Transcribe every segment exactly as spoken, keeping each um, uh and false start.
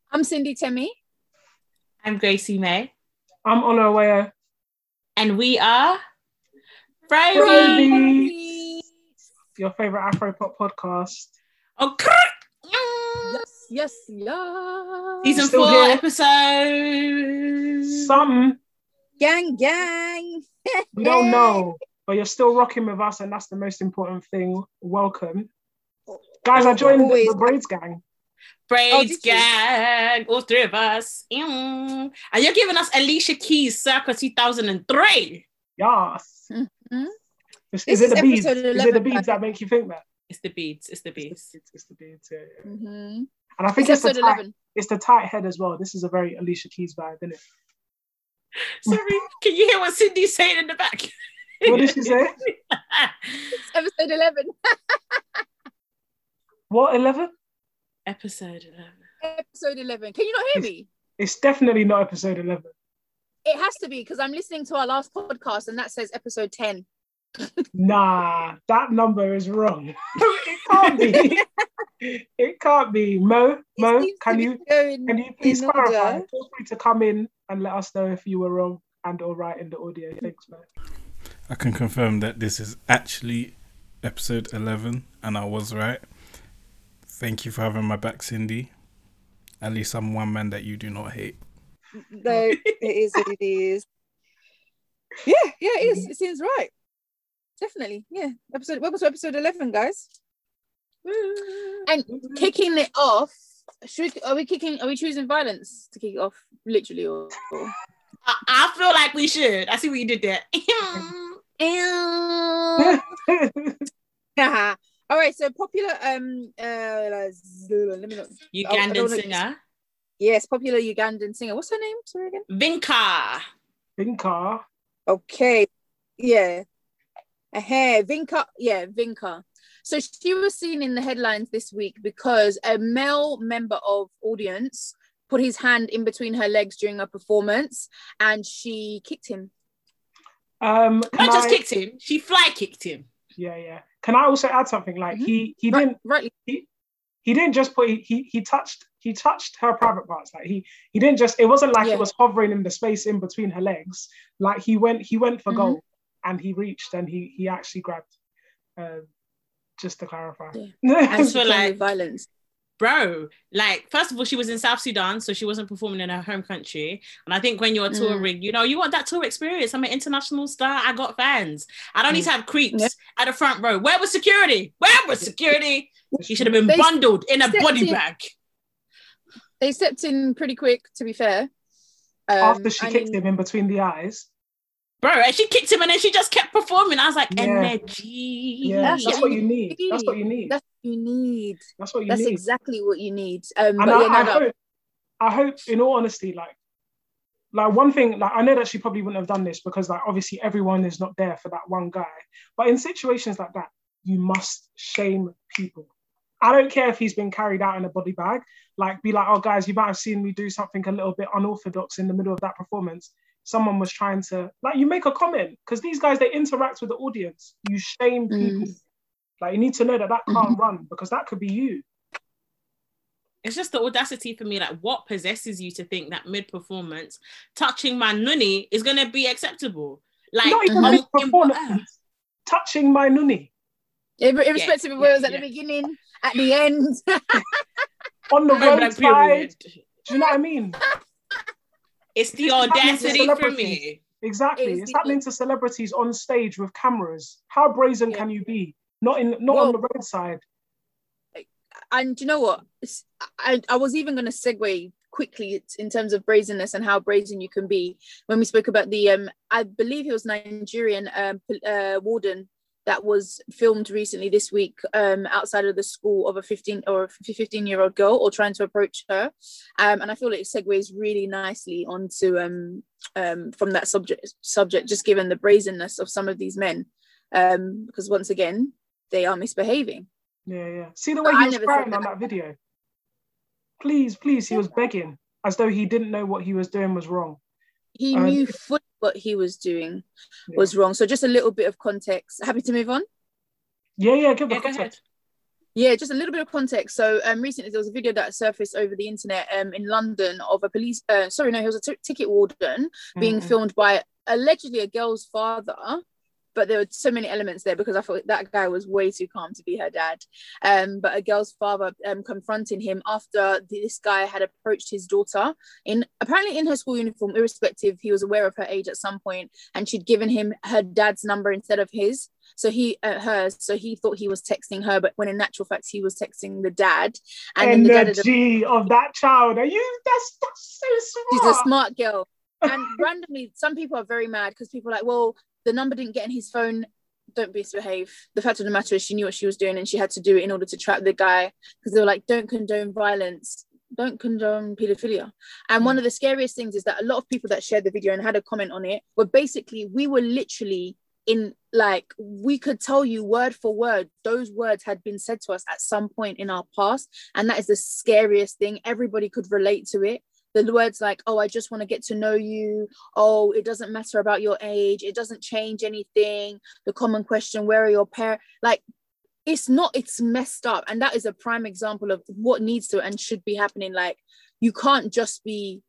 I'm Cindy Temi. I'm Gracie May. I'm Olawaya. And we are Frobeats, your favourite Afro-pop podcast. Okay. Yes, yes, yes. Season four here? Episode... Something. Gang, gang. We don't know, but you're still rocking with us, and that's the most important thing. Welcome. Guys, I joined Always. the Braids gang. Braids oh, gang, all three of us. Mm. And you're giving us Alicia Keys circa two thousand three. Yes. Mm-hmm. Is, is it the beads? eleven, is it the beads that make you think that? It's the beads. It's the beads. It's, it's the beads, yeah. yeah. Mm-hmm. And I think it's, it's the, tight, it's the tight head as well. This is a very Alicia Keys vibe, isn't it? Sorry, can you hear what Cindy's saying in the back? What did she say? It's episode eleven. What, eleven? Episode eleven. Episode eleven. Can you not hear it's, me? It's definitely not episode eleven. It has to be, because I'm listening to our last podcast and that says episode ten. Nah, that number is wrong. It can't be. It can't be. Mo, Mo, can you can you please clarify? Order. Feel free to come in and let us know if you were wrong and or right in the audio. Thanks, man. I can confirm that this is actually episode eleven and I was right. Thank you for having my back, Cindy. At least I'm one man that you do not hate. No, it is what it is. Yeah, yeah, it is. It seems right. Definitely, yeah. Episode, welcome to episode eleven, guys. And kicking it off, should we, are we kicking? Are we choosing violence to kick it off, literally, or? or... I, I feel like we should. I see what you did there. All right. So popular, um, uh, let me know. Ugandan singer. Yes, popular Ugandan singer. What's her name? Sorry again. Vinka. Vinka. Okay. Yeah. Hey, Vinka, yeah, Vinka. So she was seen in the headlines this week because a male member of audience put his hand in between her legs during a performance and she kicked him. Um, Not just I... kicked him, she fly kicked him. Yeah, yeah. Can I also add something? Like mm-hmm. he he right, didn't right. he he didn't just put he he touched he touched her private parts. Like he he didn't just it wasn't like yeah. it was hovering in the space in between her legs. Like he went he went for mm-hmm. goal. And he reached and he he actually grabbed. Uh, just to clarify. Yeah. I feel like violence, bro. Like, first of all, she was in South Sudan, so she wasn't performing in her home country. And I think when you're touring, mm. you know, you want that tour experience. I'm an international star. I got fans. I don't mm. need to have creeps yeah. at the front row. Where was security? Where was security? He should have been they bundled in a body in, bag. They stepped in pretty quick, to be fair. Um, After she I kicked mean, him in between the eyes. Bro, and she kicked him and then she just kept performing. I was like, yeah. energy. Yeah, that's, that's what you need. need. That's what you need. That's what you need. That's what you that's need. That's exactly what you need. Um, and but I, yeah, no, I, no. hope, I hope, in all honesty, like, like one thing, like I know that she probably wouldn't have done this because, like, obviously everyone is not there for that one guy. But in situations like that, you must shame people. I don't care if he's been carried out in a body bag. Like, be like, oh, guys, you might have seen me do something a little bit unorthodox in the middle of that performance. Someone was trying to, like, you make a comment because these guys, they interact with the audience. You shame people. Mm. Like, you need to know that that can't mm-hmm. run because that could be you. It's just the audacity for me. Like, what possesses you to think that mid-performance, touching my nunny is going to be acceptable? Like, not even mid-performance, touching my nunny. Irrespective yeah, of where yeah, it was at yeah. the beginning, at the end. On the roadside. Do you know what I mean? It's the audacity for me. Exactly. It's, it's happening to celebrities on stage with cameras. How brazen yeah. can you be? Not in, not well, on the roadside. And do you know what? I, I was even going to segue quickly in terms of brazenness and how brazen you can be. When we spoke about the, um, I believe he was Nigerian um, uh, warden that was filmed recently this week um, outside of the school of a fifteen or fifteen year old girl or trying to approach her. Um, and I feel like it segues really nicely onto um, um, from that subject, subject, just given the brazenness of some of these men. Um, because once again, they are misbehaving. Yeah, yeah. See the way but he was crying on that video? Please, please, he was begging as though he didn't know what he was doing was wrong. He um, knew fully what he was doing yeah. was wrong. So just a little bit of context. Happy to move on? Yeah, yeah, give the yeah, context. Yeah, just a little bit of context. So um, recently there was a video that surfaced over the internet um, in London of a police, uh, sorry, no, he was a t- ticket warden being Mm-hmm. filmed by allegedly a girl's father. But there were so many elements there because I thought that guy was way too calm to be her dad. Um, but a girl's father um, confronting him after this guy had approached his daughter in apparently in her school uniform, irrespective. He was aware of her age at some point, and she'd given him her dad's number instead of his. So he, uh, hers. So he thought he was texting her, but when in actual fact he was texting the dad. And, and the, the dad G a- of that child. Are you? That's that's so smart. She's a smart girl. And randomly, some people are very mad because people are like, well, the number didn't get in his phone. Don't misbehave. The fact of the matter is she knew what she was doing and she had to do it in order to trap the guy, because they were like, don't condone violence, don't condone pedophilia. And mm. one of the scariest things is that a lot of people that shared the video and had a comment on it were basically, we were literally in, like, we could tell you word for word, those words had been said to us at some point in our past. And that is the scariest thing. Everybody could relate to it. The words like, oh, I just want to get to know you. Oh, it doesn't matter about your age. It doesn't change anything. The common question, where are your parents? Like, it's not, it's messed up. And that is a prime example of what needs to and should be happening. Like, you can't just be,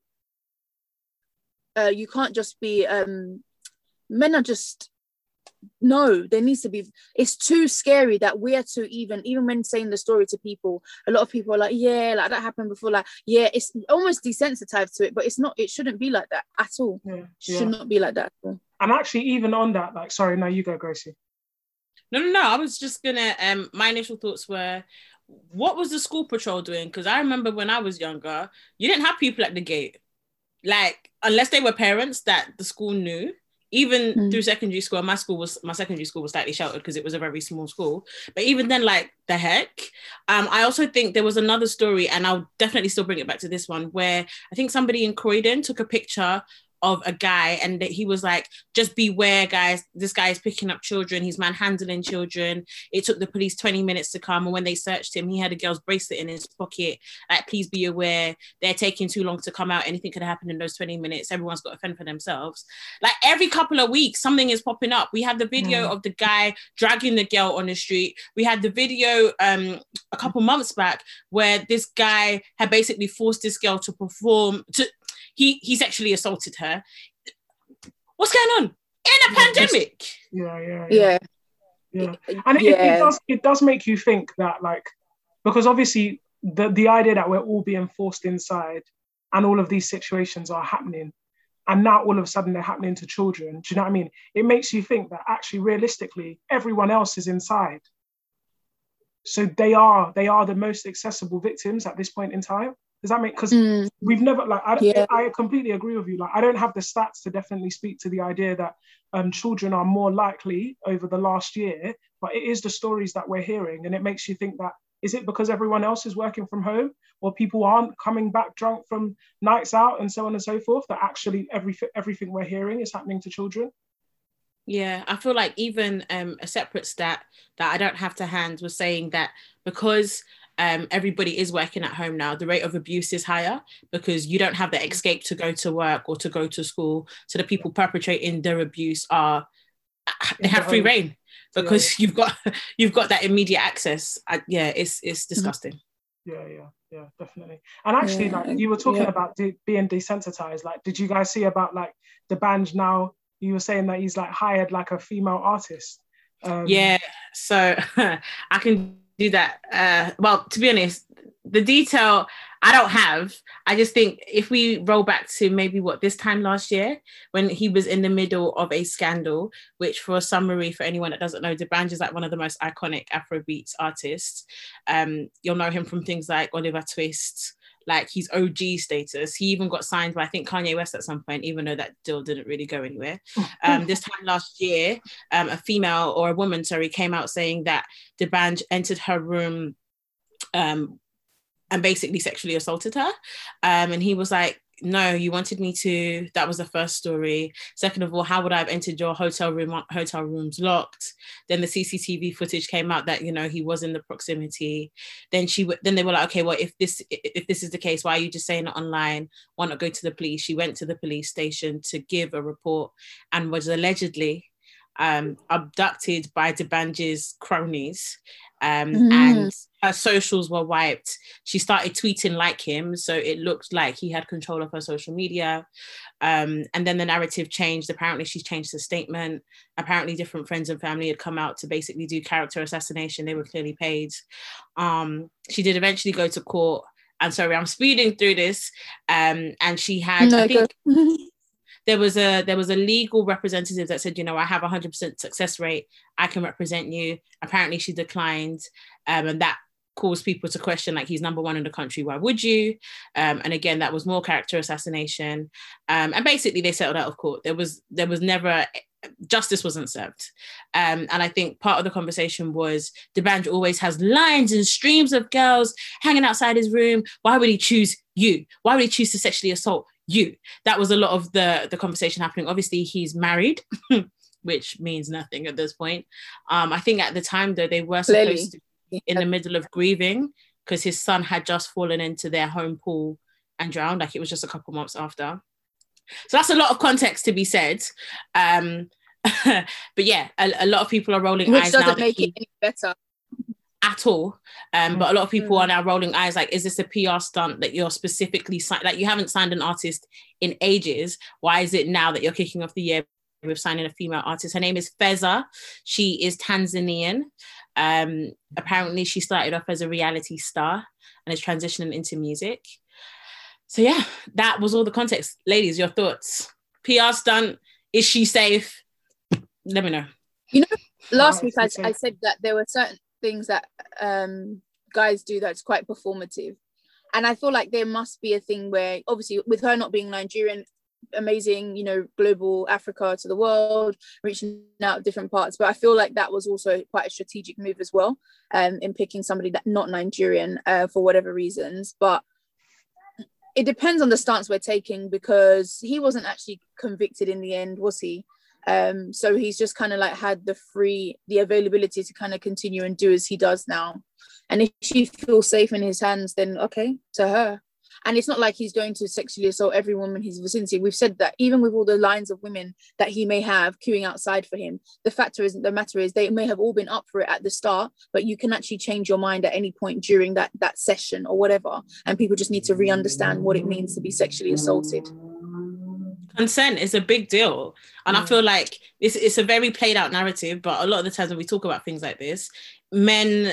uh, you can't just be, um, men are just, no, there needs to be, it's too scary that we are to even even when saying the story to people, a lot of people are like, yeah, like that happened before, like, yeah, it's almost desensitized to it, but it's not, it shouldn't be like that at all. Yeah, it yeah. should not be like that at all. And actually, even on that, like, sorry, now you go, Gracie. No, no, no, I was just gonna, um, my initial thoughts were, what was the school patrol doing? Because I remember when I was younger, you didn't have people at the gate, like, unless they were parents that the school knew. Even mm. through secondary school, my school was my secondary school was slightly sheltered because it was a very small school. But even then, like, the heck. Um, I also think there was another story, and I'll definitely still bring it back to this one, where I think somebody in Croydon took a picture of a guy and he was like, just beware, guys, this guy is picking up children, he's manhandling children. It took the police twenty minutes to come, and when they searched him, he had a girl's bracelet in his pocket. Like, please be aware, they're taking too long to come out, anything could happen in those twenty minutes, everyone's got to fend for themselves. Like, every couple of weeks something is popping up. We had the video mm. of the guy dragging the girl on the street. We had the video um a couple months back where this guy had basically forced this girl to perform to He he sexually assaulted her. What's going on in a pandemic? Yeah, yeah, yeah, yeah. yeah. And yeah. It, it does it does make you think that, like, because obviously the the idea that we're all being forced inside, and all of these situations are happening, and now all of a sudden they're happening to children. Do you know what I mean? It makes you think that actually, realistically, everyone else is inside. So they are they are the most accessible victims at this point in time. Does that make, because mm. we've never, like, I, yeah. I completely agree with you. Like, I don't have the stats to definitely speak to the idea that um, children are more likely over the last year, but it is the stories that we're hearing. And it makes you think that, is it because everyone else is working from home, or people aren't coming back drunk from nights out and so on and so forth, that actually every, everything we're hearing is happening to children? Yeah, I feel like even um, a separate stat that I don't have to hand was saying that because Um, everybody is working at home now, the rate of abuse is higher because you don't have the escape to go to work or to go to school. So the people perpetrating their abuse are, they have free reign because yeah. you've got you've got that immediate access. I, yeah, it's it's disgusting. Yeah, yeah, yeah, definitely. And actually, yeah. like, you were talking yeah. about de- being desensitized. Like, did you guys see about, like, D'banj now? You were saying that he's, like, hired, like, a female artist. Um, yeah, so I can do that. Uh, well, to be honest, the detail I don't have. I just think if we roll back to maybe what this time last year when he was in the middle of a scandal, which, for a summary for anyone that doesn't know, D'banj is like one of the most iconic Afrobeats artists. Um, you'll know him from things like Oliver Twist. Like, he's O G status. He even got signed by, I think, Kanye West at some point, even though that deal didn't really go anywhere. Um, this time last year, um, a female or a woman, sorry, came out saying that D'banj entered her room um, and basically sexually assaulted her. Um, and he was like, no, you wanted me to. That was the first story. Second of all, how would I have entered your hotel room? Hotel room's locked. Then the C C T V footage came out that, you know, he was in the proximity. Then she, w- then they were like, okay, well, if this, if this is the case, why are you just saying it online? Why not go to the police? She went to the police station to give a report and was allegedly um, abducted by D'banj's cronies, um, Mm. and her socials were wiped. She started tweeting like him, so it looked like he had control of her social media. Um, and then the narrative changed. Apparently she's changed the statement. Apparently different friends and family had come out to basically do character assassination. They were clearly paid. Um, she did eventually go to court. And sorry, I'm speeding through this. Um, and she had, No, I think go. there was a there was a legal representative that said, you know, I have a one hundred percent success rate. I can represent you. Apparently she declined. Um, and that caused people to question, like, he's number one in the country, why would you? Um, and again, that was more character assassination. Um, and basically they settled out of court. There was there was never, justice wasn't served. Um, and I think part of the conversation was D'banj always has lines and streams of girls hanging outside his room. Why would he choose you? Why would he choose to sexually assault you? That was a lot of the, the conversation happening. Obviously he's married, which means nothing at this point. Um, I think at the time though, they were supposed Clearly. to in the middle of grieving because his son had just fallen into their home pool and drowned. Like, it was just a couple months after. So that's a lot of context to be said. Um, but yeah, a, a lot of people are rolling Which eyes now. doesn't make he, it any better. At all. Um, but a lot of people Mm. are now rolling eyes like, is this a P R stunt that you're specifically, si- like you haven't signed an artist in ages. Why is it now that you're kicking off the year with signing a female artist? Her name is Feza. She is Tanzanian. Um, apparently she started off as a reality star and is transitioning into music. So yeah, that was all the context. Ladies, your thoughts? P R stunt, is she safe? Let me know. You know, last Oh, week I, it's I insane. said that there were certain things that um, guys do that's quite performative. And I feel like there must be a thing where, obviously, with her not being Nigerian, amazing, you know, global Africa to the world, reaching out different parts. But I feel like that was also quite a strategic move as well, um, in picking somebody that not Nigerian uh, for whatever reasons. But it depends on the stance we're taking, because he wasn't actually convicted in the end, was he? Um, so he's just kind of like had the free, the availability to kind of continue and do as he does now. And if she feels safe in his hands, then okay, to her. And it's not like he's going to sexually assault every woman in his vicinity. We've said that even with all the lines of women that he may have queuing outside for him, the factor is, the matter is they may have all been up for it at the start, but you can actually change your mind at any point during that, that session or whatever. And people just need to re-understand what it means to be sexually assaulted. Consent is a big deal. And mm. I feel like it's, it's a very played out narrative, but a lot of the times when we talk about things like this, men,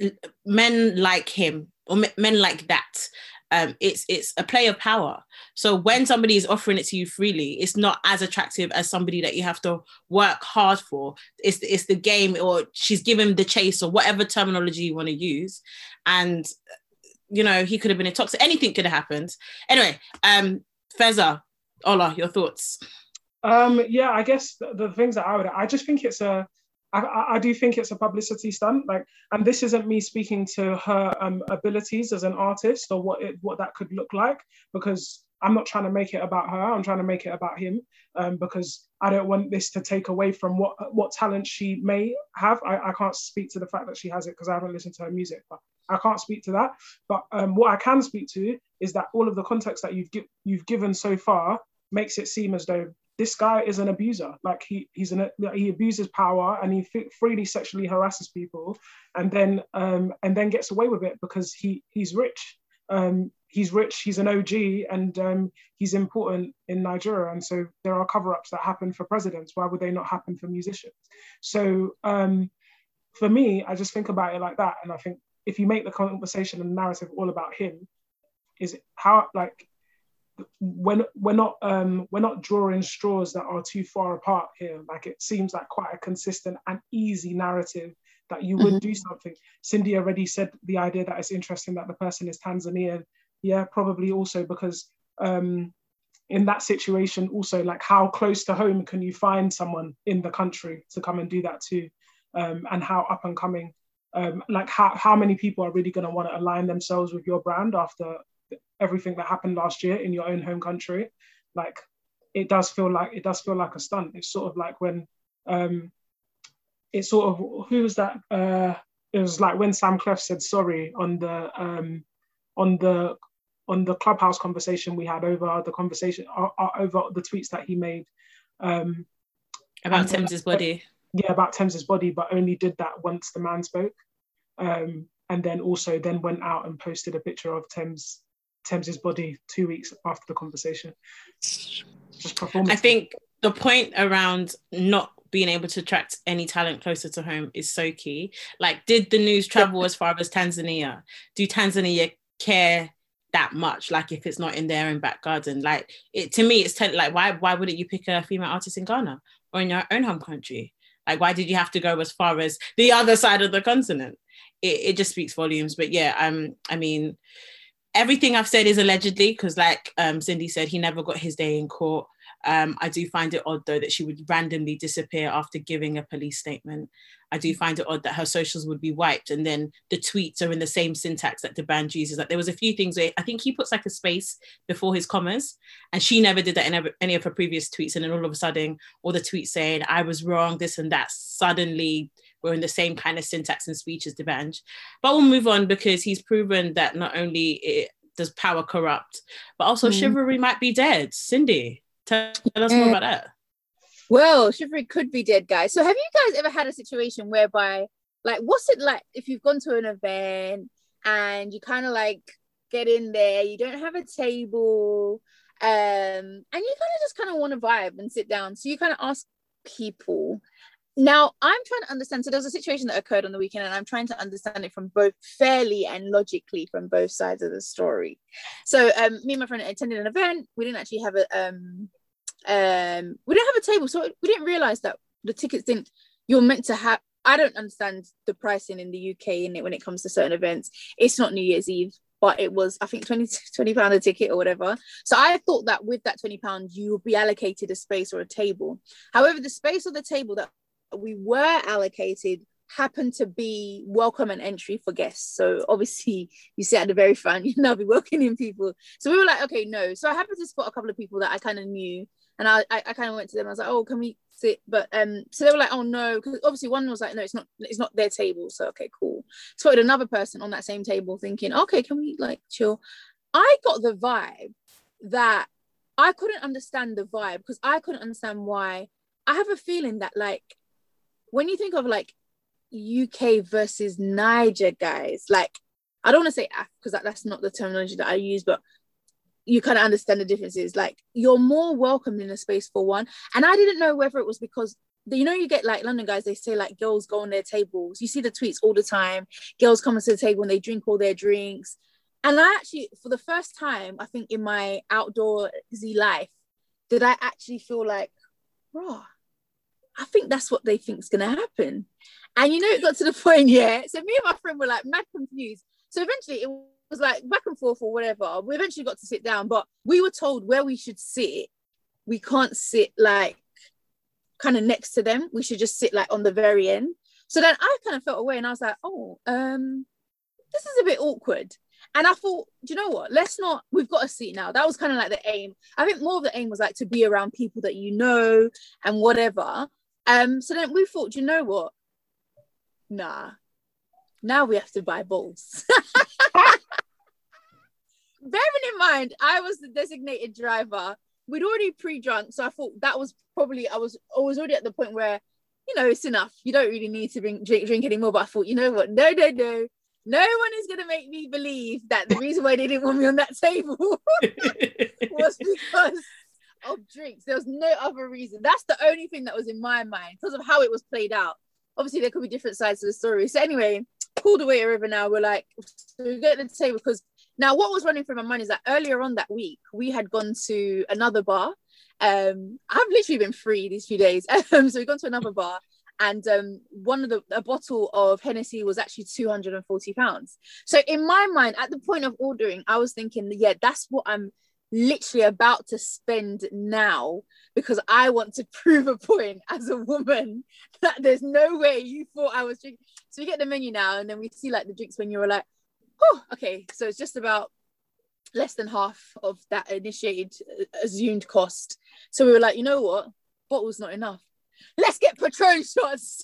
men like him or men like that, Um, it's it's a play of power. So when somebody is offering it to you freely, it's not as attractive as somebody that you have to work hard for. It's it's the game, or she's given the chase, or whatever terminology you want to use. And you know, he could have been intoxicated. Anything could have happened. Anyway, um, Feza, Ola, your thoughts? Um, yeah, I guess the, the things that I would, I just think it's a. I, I do think it's a publicity stunt, like, and this isn't me speaking to her um, abilities as an artist or what it, what that could look like, because I'm not trying to make it about her. I'm trying to make it about him, um, because I don't want this to take away from what what talent she may have. I, I can't speak to the fact that she has it because I haven't listened to her music, but I can't speak to that. But um, what I can speak to is that all of the context that you've gi- you've given so far makes it seem as though this guy is an abuser. Like he he's an he abuses power and he f- freely sexually harasses people, and then um and then gets away with it because he he's rich. Um, he's rich. He's an O G, and um, he's important in Nigeria. And so there are cover-ups that happen for presidents. Why would they not happen for musicians? So um, for me, I just think about it like that, and I think if you make the conversation and narrative all about him, is it how like. When we're not um, we're not drawing straws that are too far apart here. Like it seems like quite a consistent and easy narrative that you would mm-hmm. do something. Cindy already said the idea that it's interesting that the person is Tanzanian. Yeah, probably also because um, in that situation, also like how close to home can you find someone in the country to come and do that too, um, and how up and coming, um, like how how many people are really going to want to align themselves with your brand after everything that happened last year in your own home country. Like it does feel like it does feel like a stunt. It's sort of like when um it's sort of who was that uh it was like when Sam Clef said sorry on the um on the on the Clubhouse conversation we had over the conversation uh, uh, over the tweets that he made um About and, Thames's body. Yeah, about Thames's body, but only did that once the man spoke. Um, and then also then went out and posted a picture of Thames Thames's body two weeks after the conversation. Just performance. I think the point around not being able to attract any talent closer to home is so key. Like, did the news travel as far as Tanzania? Do Tanzania care that much? Like, if it's not in their own back garden, like it to me, it's ten, like why why wouldn't you pick a female artist in Ghana or in your own home country? Like, why did you have to go as far as the other side of the continent? It, it just speaks volumes. But yeah, um, I mean, everything I've said is allegedly, because like um, Cindy said, he never got his day in court. Um, I do find it odd, though, that she would randomly disappear after giving a police statement. I do find it odd that her socials would be wiped and then the tweets are in the same syntax that D'banj uses. Like, there was a few things where I think he puts like a space before his commas, and she never did that in any of her previous tweets. And then all of a sudden, all the tweets saying, I was wrong, this and that, suddenly we're in the same kind of syntax and speech as D'banj. But we'll move on, because he's proven that not only it, does power corrupt, but also mm. chivalry might be dead. Cindy, tell, tell us more about that. Well, chivalry could be dead, guys. So have you guys ever had a situation whereby, like, what's it like if you've gone to an event and you kind of like get in there, you don't have a table, um, and you kind of just kind of want to vibe and sit down. So you kind of ask people. Now, I'm trying to understand. So there was a situation that occurred on the weekend, and I'm trying to understand it from both fairly and logically from both sides of the story. So um, me and my friend attended an event. We didn't actually have a... Um, um we didn't have a table, so we didn't realize that the tickets didn't you're meant to have. I don't understand the pricing in the U K in it when it comes to certain events. It's not New Year's Eve, but it was, I think, twenty pound a ticket or whatever. So I thought that with that twenty pounds you would be allocated a space or a table. However, the space or the table that we were allocated happened to be welcome and entry for guests. So obviously you sit at the very front, you now be welcoming people. So we were like, okay, no. So I happened to spot a couple of people that I kind of knew, and I, I, I kind of went to them. I was like, oh, can we sit? But um, so they were like, oh no, because obviously one was like, no, it's not, it's not their table. So okay, cool. Spotted another person on that same table, thinking, okay, can we like chill? I got the vibe that I couldn't understand the vibe, because I couldn't understand why. I have a feeling that, like, when you think of like U K versus Niger, guys, like, I don't want to say Af, because that, that's not the terminology that I use, but you kind of understand the differences. Like, you're more welcomed in a space, for one. And I didn't know whether it was because, you know, you get like London guys, they say like girls go on their tables. You see the tweets all the time. Girls come to the table and they drink all their drinks. And I actually, for the first time, I think in my outdoorsy life, did I actually feel like, raw, I think that's what they think is going to happen. And you know, it got to the point, yeah. So me and my friend were like mad confused. So eventually it was like back and forth or whatever. We eventually got to sit down, but we were told where we should sit. We can't sit like kind of next to them. We should just sit like on the very end. So then I kind of felt away, and I was like, oh, um, this is a bit awkward. And I thought, do you know what? Let's not, we've got a seat now. That was kind of like the aim. I think more of the aim was like to be around people that you know and whatever. Um, so then we thought, do you know what? Nah, now we have to buy bowls. Bearing in mind, I was the designated driver. We'd already pre-drunk, so I thought that was probably, I was, I was already at the point where, you know, it's enough. You don't really need to bring, drink, drink anymore. But I thought, you know what? No, no, no. No one is going to make me believe that the reason why they didn't want me on that table was because of drinks. There was no other reason. That's the only thing that was in my mind because of how it was played out. Obviously, there could be different sides to the story. So anyway, pulled away over now. We're like, so we get to the table because now what was running through my mind is that earlier on that week, we had gone to another bar. Um, I've literally been free these few days. Um, so we've gone to another bar. And um, one of the a bottle of Hennessy was actually two hundred forty pounds. So in my mind, at the point of ordering, I was thinking, yeah, that's what I'm literally about to spend now because I want to prove a point as a woman that there's no way you thought I was drinking. So we get the menu now, and then we see like the drinks when you were like, oh, okay. So it's just about less than half of that initiated uh, assumed cost. So we were like, you know what? Bottle's not enough. Let's get Patron shots.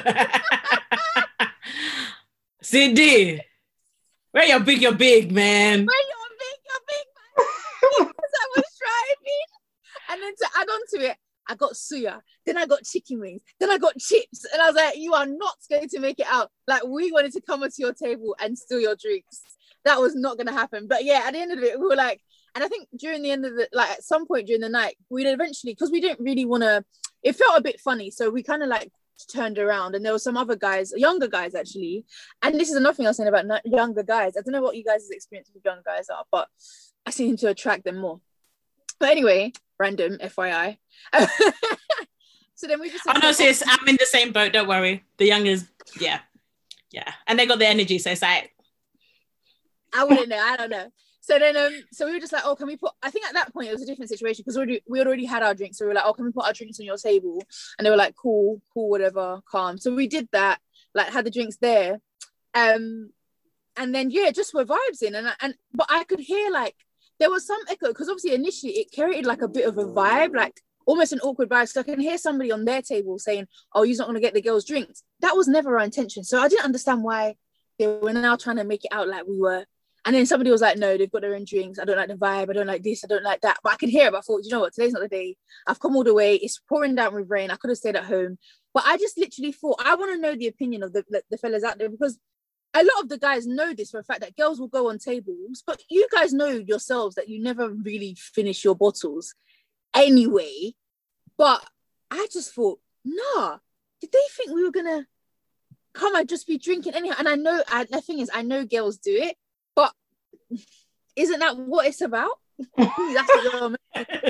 Cindy, where you're big, you're big, man. Where you're big, you're big, man. Because I was driving. And then to add on to it, I got suya, then I got chicken wings, then I got chips. And I was like, you are not going to make it out. Like, we wanted to come onto your table and steal your drinks. That was not going to happen. But yeah, at the end of it, we were like, and I think during the end of the, like at some point during the night, we'd eventually, because we didn't really want to, it felt a bit funny. So we kind of like turned around, and there were some other guys, younger guys actually. And this is another thing I was saying about younger guys. I don't know what you guys' experience with young guys are, but I seem to attract them more. But anyway, random F Y I. So then we just oh no sis, I'm in the same boat, don't worry. The youngers, yeah yeah and they got the energy, so it's like I wouldn't know, I don't know. So then um so we were just like, oh, can we put, I think at that point it was a different situation because we, we had already had our drinks, so we were like, oh, can we put our drinks on your table? And they were like, cool cool whatever, calm. So we did that, like had the drinks there, um and then yeah, just were vibes in, and and but I could hear like there was some echo, because obviously initially it created like a bit of a vibe, like almost an awkward vibe. So I can hear somebody on their table saying, oh, you're not going to get the girls' drinks. That was never our intention. So I didn't understand why they were now trying to make it out like we were. And then somebody was like, no, they've got their own drinks. I don't like the vibe. I don't like this. I don't like that. But I could hear it. But I thought, you know what? Today's not the day. I've come all the way. It's pouring down with rain. I could have stayed at home. But I just literally thought, I want to know the opinion of the, the, the fellas out there, because a lot of the guys know this for a fact that girls will go on tables, but you guys know yourselves that you never really finish your bottles anyway. But I just thought, nah, did they think we were gonna come and just be drinking anyhow? And I know, I, the thing is, I know girls do it, but isn't that what it's about? That's what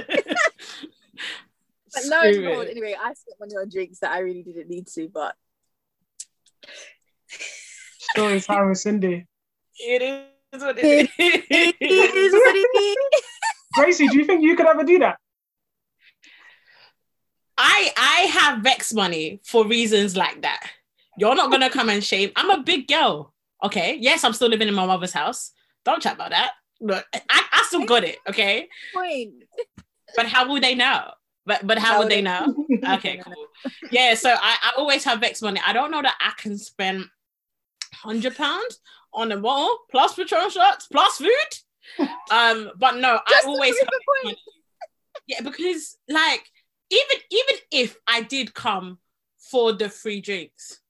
But no, anyway, I spent money on drinks that I really didn't need to, but story time with Cindy. It is what it is. It is what it is. Gracie, do you think you could ever do that? I I have Vex money for reasons like that. You're not gonna come and shame. I'm a big girl. Okay. Yes, I'm still living in my mother's house. Don't chat about that. Look, I, I still got it. Okay. Point. But how would they know? But but how, how would they know? Okay, cool. Yeah, so I, I always have Vex money. I don't know that I can spend hundred pounds on a bottle plus Patron shots plus food. Um, but no, Just I always have Vex money. Yeah, because like even even if I did come for the free drinks,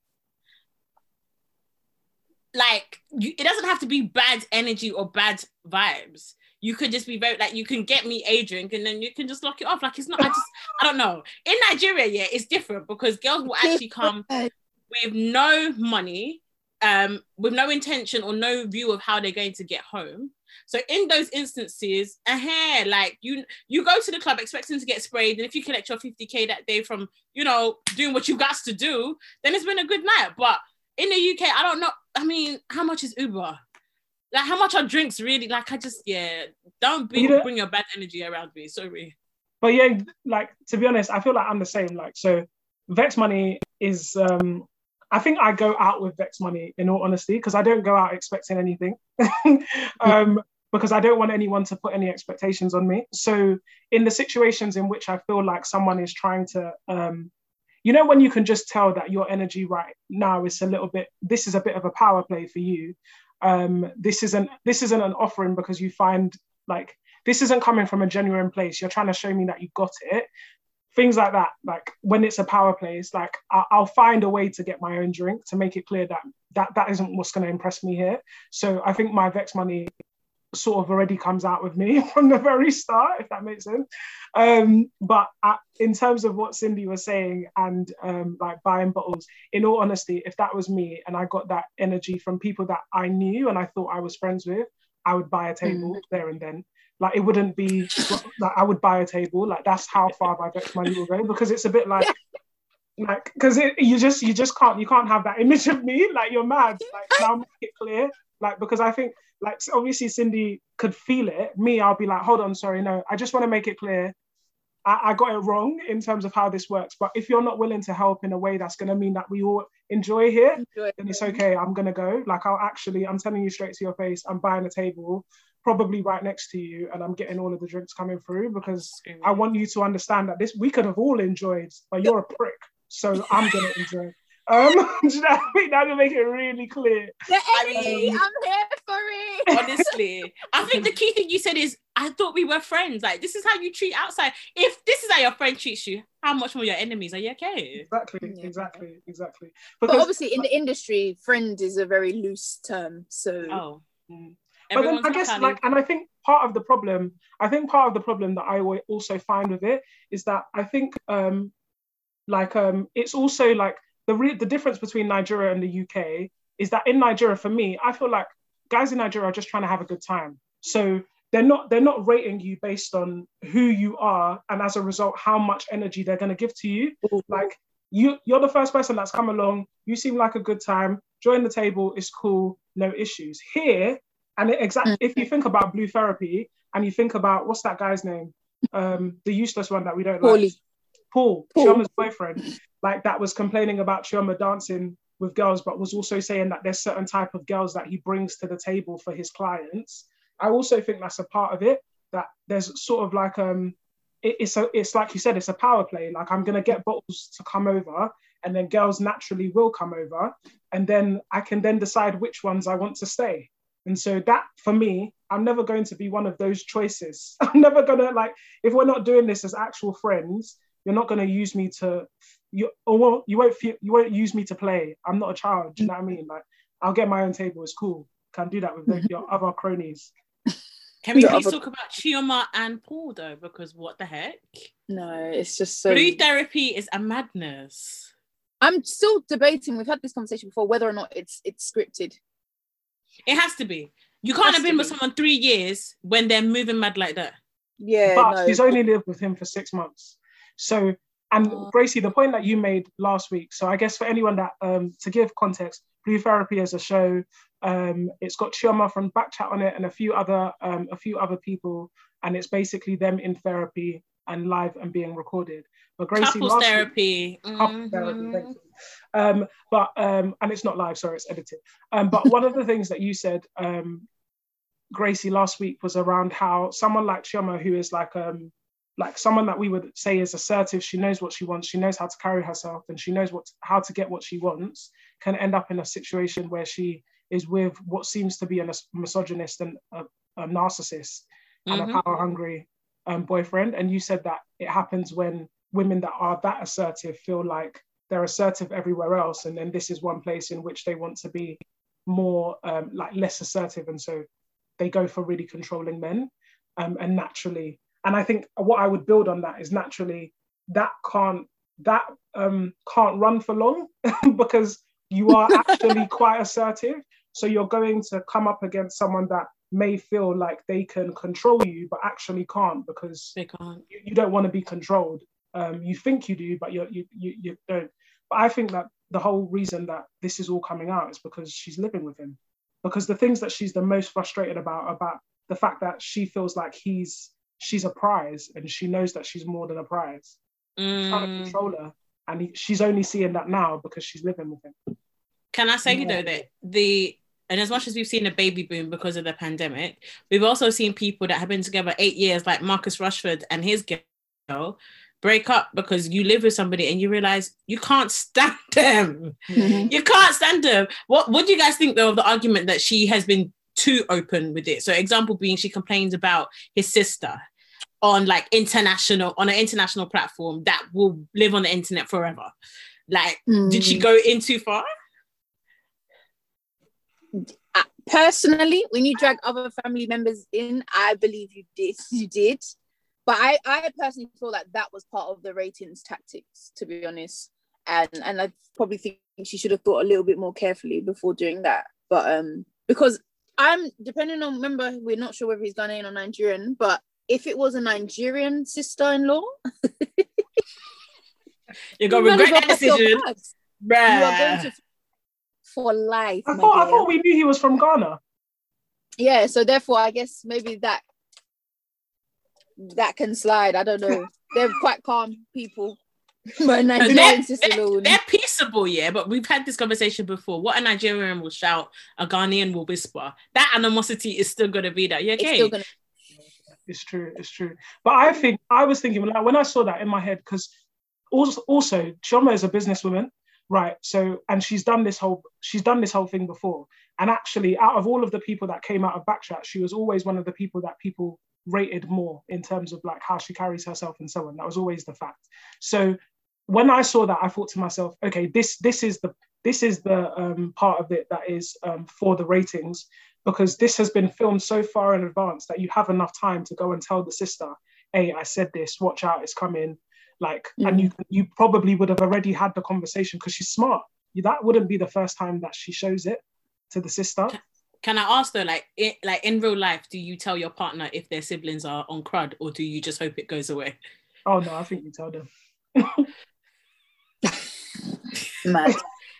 like you, it doesn't have to be bad energy or bad vibes. You could just be very like, you can get me a drink and then you can just lock it off. Like it's not, I just, I don't know. In Nigeria, yeah, it's different because girls will actually come with no money, um, with no intention or no view of how they're going to get home. So in those instances, uh, like you, you go to the club expecting to get sprayed, and if you collect your fifty K that day from, you know, doing what you got to do, then it's been a good night. But in the U K, I don't know. I mean, how much is Uber? Like, how much are drinks really? Like, I just, yeah, don't be, you bring your bad energy around me. Sorry. But yeah, like, to be honest, I feel like I'm the same. Like, so Vex money is, um, I think I go out with Vex money in all honesty, because I don't go out expecting anything. um, because I don't want anyone to put any expectations on me. So in the situations in which I feel like someone is trying to, um, you know, when you can just tell that your energy right now is a little bit, this is a bit of a power play for you. Um, this isn't this isn't an offering because you find like this isn't coming from a genuine place. You're trying to show me that you got it. Things like that. Like when it's a power play, it's like I- I'll find a way to get my own drink to make it clear that that that isn't what's going to impress me here. So I think my Vex money sort of already comes out with me from the very start, if that makes sense. Um, but at, in terms of what Cindy was saying and um, like buying bottles, in all honesty, if that was me and I got that energy from people that I knew and I thought I was friends with, I would buy a table mm. there and then. Like it wouldn't be like I would buy a table. Like that's how far my Vex money will go, because it's a bit like like because you just you just can't you can't have that image of me. Like you're mad. Like now make it clear. Like because I think. Like, obviously, Cindy could feel it. Me, I'll be like, hold on, sorry, no. I just want to make it clear. I, I got it wrong in terms of how this works. But if you're not willing to help in a way that's going to mean that we all enjoy here, enjoy. Then it's okay. I'm going to go. Like, I'll actually, I'm telling you straight to your face, I'm buying a table, probably right next to you, and I'm getting all of the drinks coming through because mm-hmm. I want you to understand that this, we could have all enjoyed, but you're a prick. So I'm going to enjoy. Um, do you know what I mean? That will make it really clear. The energy, um, I'm here for it. Honestly, I think the key thing you said is I thought we were friends. Like, this is how you treat outside. If this is how your friend treats you, how much more your enemies? Are you okay? Exactly, Yeah. exactly, exactly. Because, but obviously, in the industry, friend is a very loose term. So, oh, mm. but then I guess, like, and I think part of the problem, I think part of the problem that I also find with it is that I think, um, like, um, it's also like the re- the difference between Nigeria and the U K is that in Nigeria, for me, I feel like guys in Nigeria are just trying to have a good time. So they're not they're not rating you based on who you are, and as a result, how much energy they're going to give to you. Like, you, you're the first person that's come along. You seem like a good time. Join the table. It's cool. No issues. Here, and it exactly, if you think about Blue Therapy and you think about, what's that guy's name? Um, the useless one that we don't Paulie. like. Paul, Paul, Chioma's boyfriend, like, that was complaining about Chioma dancing with girls, but was also saying that there's certain type of girls that he brings to the table for his clients. I also think that's a part of it, that there's sort of like, um, it, it's a, it's like you said, it's a power play. Like, I'm going to get bottles to come over, and then girls naturally will come over, and then I can then decide which ones I want to stay. And so that, for me, I'm never going to be one of those choices. I'm never going to, like, if we're not doing this as actual friends, you're not going to use me to, you or you won't feel, you won't use me to play. I'm not a child. Do you know what I mean? Like, I'll get my own table. It's cool. Can do that with mm-hmm. your other cronies. Can we please talk about Chioma and Paul though? Because what the heck? No, it's just so. Blue Therapy is a madness. I'm still debating. We've had this conversation before whether or not it's it's scripted. It has to be. You can't have been with someone three years when they're moving mad like that. Yeah, but no. she's only lived with him for six months. So, and oh. Gracie, the point that you made last week. So I guess for anyone that, um, to give context, Blue Therapy is a show. Um, it's got Chioma from Backchat on it and a few other um, a few other people, and it's basically them in therapy and live and being recorded. But Gracie, couples last therapy, week, couples mm-hmm. therapy, thank you. Um, but um, and it's not live, sorry, it's edited. Um, but one of the things that you said, um, Gracie, last week was around how someone like Chioma, who is like um, like someone that we would say is assertive, she knows what she wants, she knows how to carry herself, and she knows what how to get what she wants, can end up in a situation where she is with what seems to be a misogynist and a, a narcissist and mm-hmm. a power-hungry um, boyfriend. And you said that it happens when women that are that assertive feel like they're assertive everywhere else, and then this is one place in which they want to be more um, like less assertive, and so they go for really controlling men. Um, and naturally, and I think what I would build on that is naturally that can't that um, can't run for long because you are actually quite assertive. So you're going to come up against someone that may feel like they can control you, but actually can't, because they can't. You, you don't want to be controlled. Um, you think you do, but you're, you you you don't. But I think that the whole reason that this is all coming out is because she's living with him. Because the things that she's the most frustrated about, about the fact that she feels like he's she's a prize, and she knows that she's more than a prize. Mm. He's trying to control her, and he, she's only seeing that now because she's living with him. Can I say yeah. though that the and as much as we've seen a baby boom because of the pandemic, we've also seen people that have been together eight years, like Marcus Rashford and his girl, break up because you live with somebody and you realize you can't stand them. Mm-hmm. You can't stand them. What What do you guys think though of the argument that she has been too open with it? So, example being, she complains about his sister on like international on an international platform that will live on the internet forever. Like, mm. did she go in too far? Personally, when you drag other family members in, I believe you did. You did, but I, I personally feel like that was part of the ratings tactics, to be honest. And and I probably think she should have thought a little bit more carefully before doing that. But um, because I'm depending on. Remember, we're not sure whether he's Ghanaian or Nigerian. But if it was a Nigerian sister-in-law, you're gonna regret that decision. You are going to. For life. I thought, I thought we knew he was from Ghana. Yeah, so therefore I guess maybe that that can slide. I don't know. They're quite calm people. But Nigerian they're, they're, they're peaceable, yeah. But we've had this conversation before. What a Nigerian will shout, a Ghanaian will whisper. That animosity is still gonna be there. You okay? It's still gonna. It's true. It's true. But I think I was thinking like when I saw that in my head, because also also Chioma is a businesswoman. Right. So, and she's done this whole, she's done this whole thing before. And actually, out of all of the people that came out of Backchat, she was always one of the people that people rated more in terms of like how she carries herself and so on. That was always the fact. So when I saw that, I thought to myself, okay, this this is the this is the um, part of it that is um, for the ratings, because this has been filmed so far in advance that you have enough time to go and tell the sister, hey, I said this, watch out, it's coming. Like, mm. and you you probably would have already had the conversation because she's smart. That wouldn't be the first time that she shows it to the sister. Can I ask though, like, it, like in real life, do you tell your partner if their siblings are on crud, or do you just hope it goes away? Oh no, I think you tell them. Mad.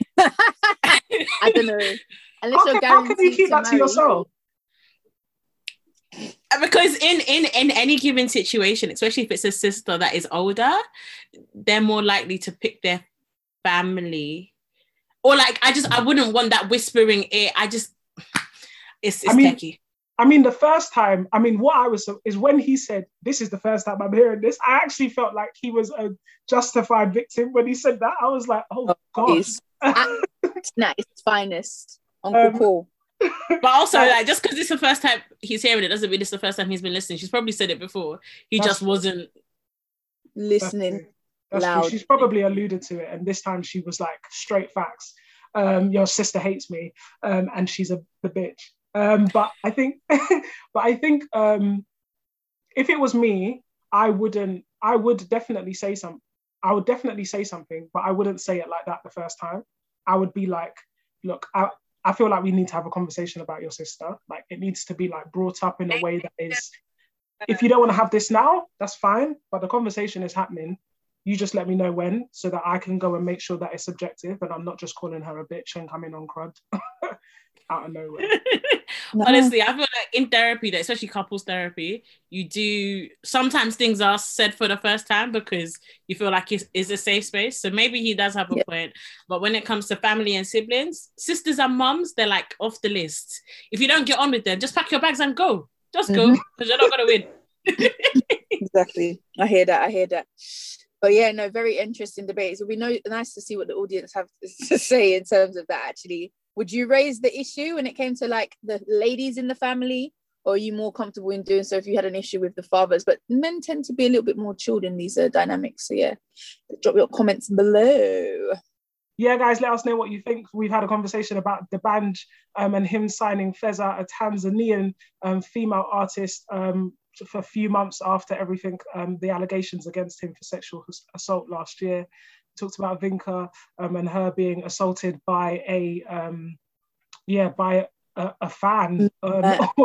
I don't know. Unless how, you're can, how can you keep that to, to yourself? Because in in in any given situation, especially if it's a sister that is older, they're more likely to pick their family. Or like, I just I wouldn't want that whispering ear. I just it's it's I mean, techie. I mean, the first time, I mean, what I was, is when he said, this is the first time I'm hearing this, I actually felt like he was a justified victim when he said that. I was like, oh, oh God. It's not its finest, Uncle um, Paul. But also, like, just because it's the first time he's hearing it doesn't mean it's the first time he's been listening. She's probably said it before. He just true. wasn't listening That's loud. True. She's probably alluded to it. And this time she was like, straight facts. Um, your sister hates me. Um, and she's a the bitch. Um, but I think, but I think um, if it was me, I wouldn't. I would definitely say some. I would definitely say something, but I wouldn't say it like that the first time. I would be like, "Look, I, I feel like we need to have a conversation about your sister. Like, it needs to be like brought up in a way that is. If you don't want to have this now, that's fine. But the conversation is happening. You just let me know when, so that I can go and make sure that it's subjective, and I'm not just calling her a bitch and coming on crud." Out of nowhere. No. Honestly, I feel like in therapy, especially couples therapy, you do sometimes things are said for the first time because you feel like it's, it's a safe space. So maybe he does have a yeah. point. But when it comes to family and siblings, sisters and mums, they're like off the list. If you don't get on with them, just pack your bags and go. Just go, because mm-hmm. you're not gonna win. Exactly. I hear that. I hear that. But yeah, no, very interesting debate. So we know, nice to see what the audience have to say in terms of that. Actually, would you raise the issue when it came to like the ladies in the family, or are you more comfortable in doing so if you had an issue with the fathers? But men tend to be a little bit more chilled in these uh, dynamics. So yeah, drop your comments below. Yeah, guys, let us know what you think. We've had a conversation about D'banj um, and him signing Feza, a Tanzanian um, female artist, um, for a few months after everything, um, the allegations against him for sexual assault last year. Talked about Vinka um, and her being assaulted by a, um, yeah, by a, a fan. Um,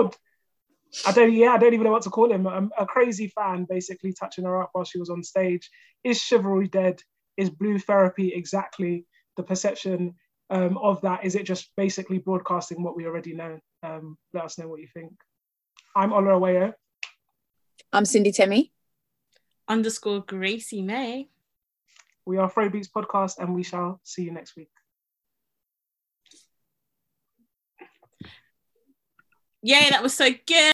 I don't, yeah, I don't even know what to call him. Um, a crazy fan, basically touching her up while she was on stage. Is chivalry dead? Is blue therapy exactly the perception um, of that? Is it just basically broadcasting what we already know? Um, let us know what you think. I'm Ola Awayo. I'm Cindy Temi. Underscore Gracie May. We are Afrobeats Podcast, and we shall see you next week. Yay, that was so good.